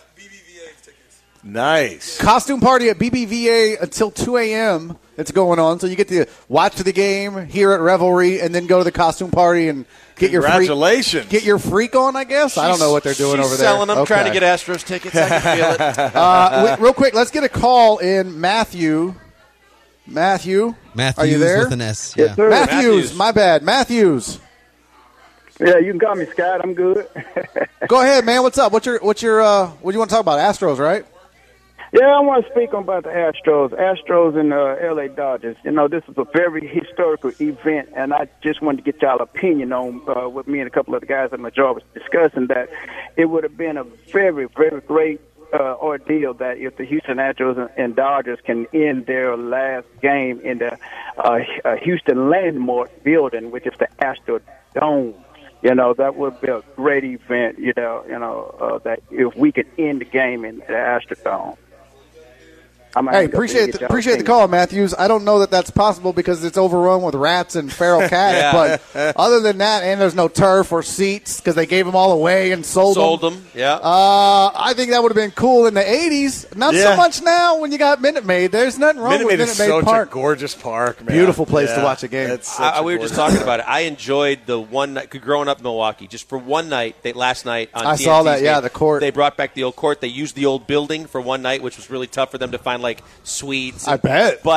Nice. Costume party at B B V A until two a.m. It's going on. So you get to watch the game here at Revelry and then go to the costume party and get your freak, Congratulations. get your freak on, I guess. I don't know what they're doing She's over there. selling them, Okay. trying to get Astros tickets. I can feel it. uh, wait, real quick, let's get a call in. Matthew. Matthew. Matthews Are you there? with an S. Yes, Yeah. sir. Matthews, Matthews. my bad. Matthews. Yeah, you can call me Scott. I'm good. Go ahead, man. What's up? What's your what's your uh, what do you want to talk about? Astros, right? Yeah, I want to speak on about the Astros. Astros and uh, L A Dodgers. You know, this is a very historical event, and I just wanted to get y'all opinion on uh, with me and a couple of the guys at my job was discussing that it would have been a very, very great uh, ordeal that if the Houston Astros and, and Dodgers can end their last game in the uh, uh, Houston Landmark building, which is the Astrodome. You know, that would be a great event, you know, you know, uh, that if we could end the game in the Astrodome. I'm Hey, appreciate the, appreciate the call, Matthews. I don't know that that's possible because it's overrun with rats and feral cats. Yeah. But other than that, and there's no turf or seats because they gave them all away and sold, Sold them. them, yeah. Uh, I think that would have been cool in the eighties. Not Yeah. so much now when you got Minute Maid. There's nothing wrong Minute with Maid Minute is Maid such Park. a gorgeous park, man. Beautiful place to Yeah. watch a game. It's such I, a we were just gorgeous- talking about it. I enjoyed the one night, growing up in Milwaukee, just for one night, they, last night on I T N T's saw that, yeah, game, the court. They brought back the old court. They used the old building for one night, which was really tough for them to find, like, suites. I bet. But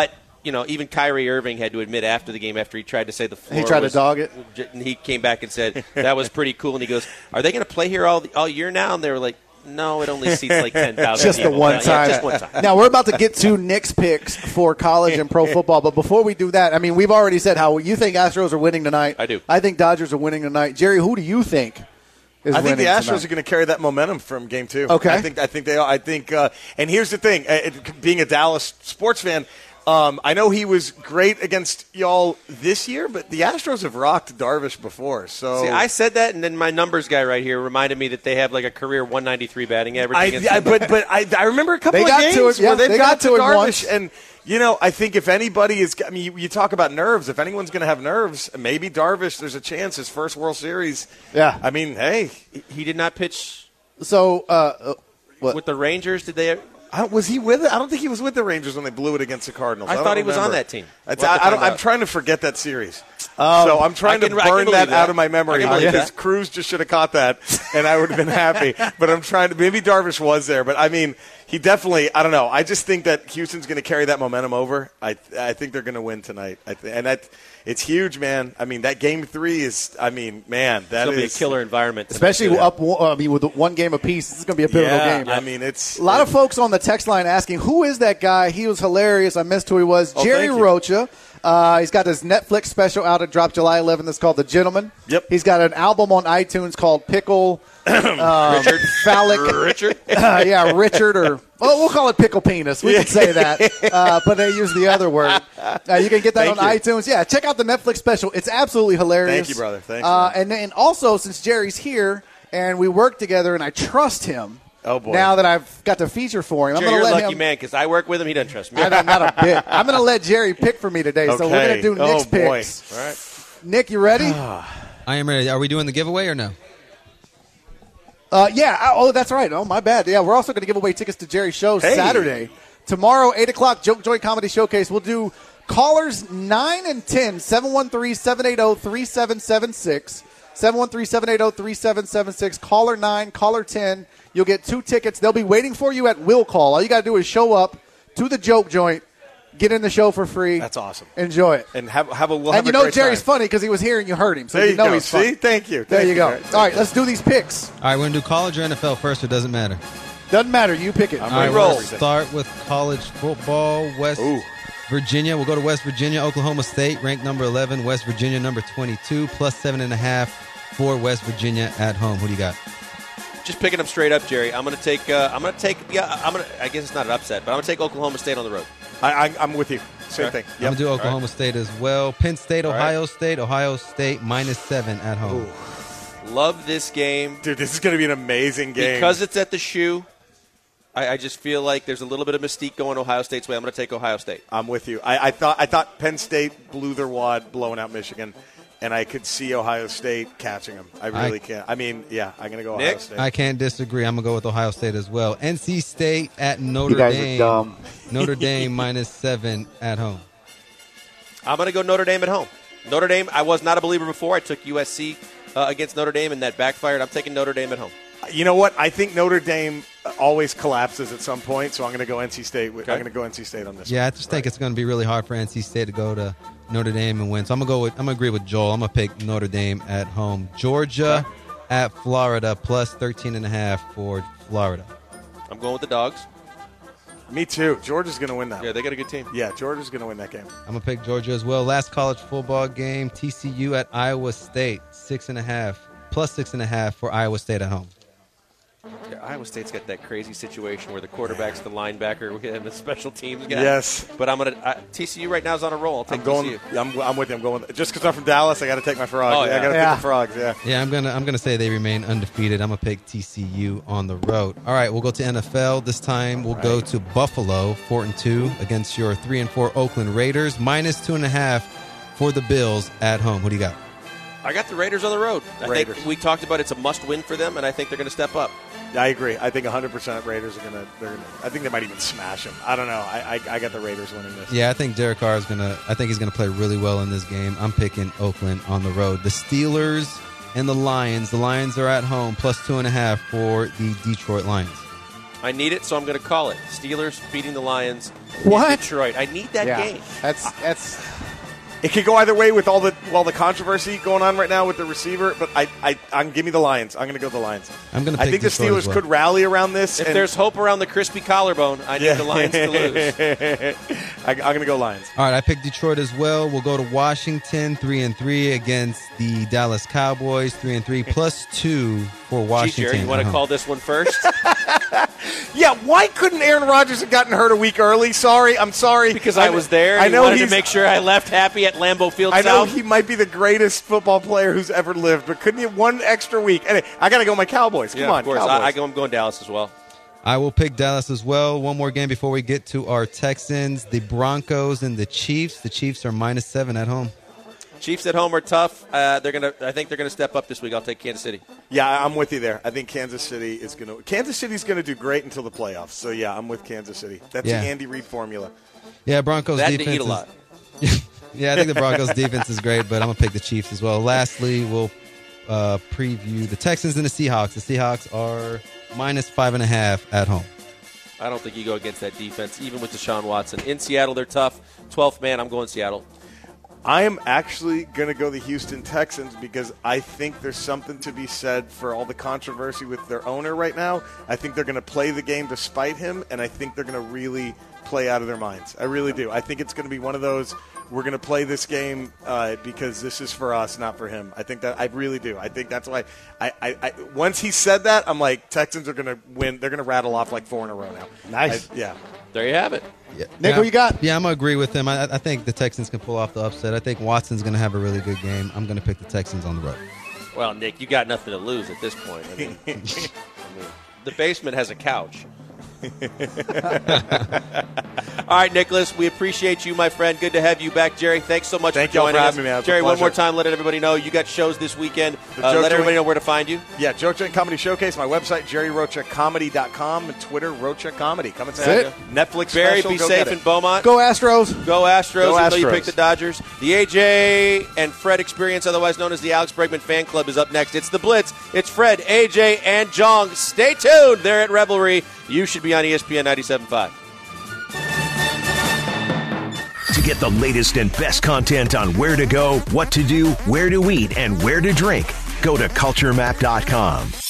you know, even Kyrie Irving had to admit after the game, after he tried to say the floor He tried to was- dog it? and he came back and said, that was pretty cool. And he goes, are they going to play here all all year now? And they were like, no, it only seats like ten thousand Just the people. one Yeah, time. just one time. Now, we're about to get to Nick's picks for college and pro football, but before we do that, I mean, we've already said how you think Astros are winning tonight. I do. I think Dodgers are winning tonight. Jerry, who do you think is I think the winning Astros tonight? are going to carry that momentum from Game Two. Okay. I think I think they. Are. I think, uh, and here's the thing: uh, it, being a Dallas sports fan, um, I know he was great against y'all this year, but the Astros have rocked Darvish before. So See, I said that, and then my numbers guy right here reminded me that they have like a career one ninety-three batting average. I, against I, them. but but I, I remember a couple They of got games to it, yeah, where they've they got, got to to it Darvish, once. and you know I think if anybody is, I mean, you, you talk about nerves. If anyone's going to have nerves, maybe Darvish. There's a chance his first World Series. Yeah. I mean, hey, he did not pitch So, uh, uh, what? with the Rangers. Did they? I, was he with it? I don't think he was with the Rangers when they blew it against the Cardinals. I don't thought he was on remember. that team. It's- We'll have to I, I don't, find I'm out. trying to forget that series. Um, so I'm trying I can- to I can burn believe that, that. out of my memory I can believe because that. Cruz just should have caught that, and I would have been happy. But I'm trying to. Maybe Darvish was there, but I mean, he definitely. I don't know. I just think that Houston's going to carry that momentum over. I I think they're going to win tonight. I th- and that it's huge, man. I mean, that game three is. I mean, man, that It'll is be a killer environment. tonight, Especially too. up, one- I mean, with one game apiece, this is going to be a pivotal Yeah, game. I mean, it's A lot of folks on the text line asking, who is that guy? He was hilarious. I missed who he was. Oh, Jerry thank you. Rocha. Uh, he's got his Netflix special out. It dropped July eleventh. That's called The Gentleman. Yep. He's got an album on iTunes called Pickle um, Richard. Phallic. Richard. Uh, yeah, Richard, or well, we'll call it Pickle Penis. We can say that, uh, but they use the other word. Uh, you can get that Thank on you. iTunes. Yeah, check out the Netflix special. It's absolutely hilarious. Thank you, brother. Thanks, Uh, man. and then also, since Jerry's here and we work together, and I trust him. Oh, boy. Now that I've got the feature for him, Jerry, I'm you're a going to let lucky him. man because I work with him. He doesn't trust me. I don't- not a bit. I'm going to let Jerry pick for me today. So we're going to do Okay. Nick's Oh, boy. picks. All right. Nick, you ready? I am ready. Are we doing the giveaway or no? Uh, yeah. I- Oh, that's right. Oh, my bad. Yeah, we're also going to give away tickets to Jerry's show Hey. Saturday. Tomorrow, eight o'clock, Joke Joint Comedy Showcase. We'll do callers nine and ten, seven one three, seven eight zero, three seven seven six. seven one three, seven eight zero, three seven seven six. Caller nine, caller ten. You'll get two tickets. They'll be waiting for you at Will Call. All you got to do is show up to the Joke Joint, get in the show for free. That's awesome. Enjoy it. And have have a we'll and have you a know great Jerry's time. funny because he was here and you heard him. So There you, you know go. he's See? funny. Thank you. There Thank you go. Jerry. All right, let's do these picks. All right, we're going to do college or N F L first, or doesn't matter? Doesn't matter. You pick it. I'm All right, ready we'll for everything. start with college football. West Ooh. Virginia. We'll go to West Virginia. Oklahoma State, ranked number eleven. West Virginia, number twenty-two, plus seven and a half for West Virginia at home. Who do you got? Just picking them straight up, Jerry. I'm going to take. Uh, I'm going to take. Yeah, I'm going to. I guess it's not an upset, but I'm going to take Oklahoma State on the road. I, I, I'm with you. Same Okay. thing. I'm going to do Oklahoma State as well. Penn State, All right. Ohio State. Ohio State, minus seven at home. Love this game Dude, this is going to be an amazing game. because it's at the Shoe. I, I just feel like there's a little bit of mystique going Ohio State's way. I'm going to take Ohio State. I'm with you. I, I thought I thought Penn State blew their wad blowing out Michigan, and I could see Ohio State catching them. I really I- can. I mean, yeah, I'm going to go Nick? Ohio State. I can't disagree. I'm going to go with Ohio State as well. N C State at Notre You guys are Dame. dumb. Notre Dame, minus seven at home. I'm going to go Notre Dame at home. Notre Dame, I was not a believer before. I took U S C uh, against Notre Dame, and that backfired. I'm taking Notre Dame at home. You know what? I think Notre Dame always collapses at some point, so I'm going to go N C State. with- I'm going to go N C State on this. Yeah, I one. just think it's going to be really hard for N C State to go to Notre Dame and win. So I'm gonna go with I'm gonna agree with Joel. I'm gonna pick Notre Dame at home. Georgia at Florida plus thirteen and a half for Florida. I'm going with the Dogs. Me too. Georgia's going to win that. Yeah, they got a good team. Yeah, Georgia's going to win that game. I'm gonna pick Georgia as well. Last college football game: T C U at Iowa State, six and a half plus six and a half for Iowa State at home. Yeah, Iowa State's got that crazy situation where the quarterback's the linebacker and the special teams guy. Yes. But I'm gonna I, T C U right now is on a roll. I'll take I'm going. T C U. I'm, I'm with you. I'm going. Just because I'm from Dallas, I got to take my frogs. Oh, yeah. I got to Yeah. pick the frogs. Yeah. Yeah, I'm gonna I'm gonna say they remain undefeated. I'm gonna pick T C U on the road. All right, we'll go to N F L. This time we'll go to Buffalo, four and two against your three and four Oakland Raiders, minus two and a half for the Bills at home. Who do you got? I got the Raiders on the road. I Raiders. think we talked about it's a must-win for them, and I think they're going to step up. I agree. I think one hundred percent Raiders are going to. They're. Gonna, I think they might even smash them. I don't know. I, I I got the Raiders winning this. Yeah, I think Derek Carr is gonna. I think he's gonna play really well in this game. I'm picking Oakland on the road. The Steelers and the Lions. The Lions are at home, plus two and a half for the Detroit Lions. I need it, so I'm going to call it. Steelers beating the Lions What? in Detroit. I need that Yeah, game. that's that's. It could go either way with all the well the controversy going on right now with the receiver, but I I I'm give me the Lions. I'm going to go the Lions. I'm going to. I think the Detroit Steelers as well. could rally around this. If and there's hope around the crispy collarbone, I need Yeah. the Lions to lose. I, I'm going to go Lions. All right, I picked Detroit as well. We'll go to Washington, three and three against the Dallas Cowboys, three and three plus two for Gee, Washington. Jerry, you want to Uh-huh. call this one first? Yeah, why couldn't Aaron Rodgers have gotten hurt a week early? Sorry, I'm sorry. Because I was there. And I know he wanted he's, to make sure I left happy at Lambeau Field I know South. he might be the greatest football player who's ever lived, but couldn't he have one extra week? Anyway, I got to go my Cowboys. Come yeah, on, of course. Cowboys. I, I go, I'm going Dallas as well. I will pick Dallas as well. One more game before we get to our Texans, the Broncos and the Chiefs. The Chiefs are minus seven at home. Chiefs at home are tough. Uh, they're gonna. I think they're gonna step up this week. I'll take Kansas City. Yeah, I'm with you there. I think Kansas City is going to Kansas City's going to do great until the playoffs. So yeah, I'm with Kansas City. That's Yeah. the Andy Reid formula. Yeah, Broncos That and defense to eat a is- lot. Yeah, I think the Broncos defense is great, but I'm going to pick the Chiefs as well. Lastly, we'll uh, preview the Texans and the Seahawks. The Seahawks are minus five and a half at home. I don't think you go against that defense, even with Deshaun Watson. In Seattle, they're tough. twelfth man, I'm going Seattle. I am actually going to go the Houston Texans because I think there's something to be said for all the controversy with their owner right now. I think they're going to play the game despite him, and I think they're going to really play out of their minds. I really do. I think it's going to be one of those, we're going to play this game uh, because this is for us, not for him. I think that I really do. I think that's why I, I, I once he said that, I'm like, Texans are going to win. They're going to rattle off like four in a row now. Nice. I, yeah. There you have it. Yeah. Nick, yeah, who you got? Yeah, I'm going to agree with him. I, I think the Texans can pull off the upset. I think Watson's going to have a really good game. I'm going to pick the Texans on the road. Well, Nick, you got nothing to lose at this point. I mean, I mean the basement has a couch. All right, Nicholas, we appreciate you, my friend. Good to have you back. Jerry, thanks so much Thank for y'all joining for us. having me, man. It was a Jerry, one more pleasure. time, let everybody know you got shows this weekend. The Uh, Joke let Joint- everybody know where to find you. Yeah, Joke Joint Comedy Showcase, my website, jerry rocha comedy dot com, and Twitter, Rocha Comedy. Come and say That's hi. Netflix Barry, special, be go safe get in it. Beaumont. Go Astros. Go Astros, Go even though you Astros. picked the Dodgers. The A J and Fred Experience, otherwise known as the Alex Bregman Fan Club, is up next. It's the Blitz. It's Fred, A J, and Jong. Stay tuned. They're at Revelry. You should be on E S P N ninety-seven point five. To get the latest and best content on where to go, what to do, where to eat, and where to drink, go to culture map dot com.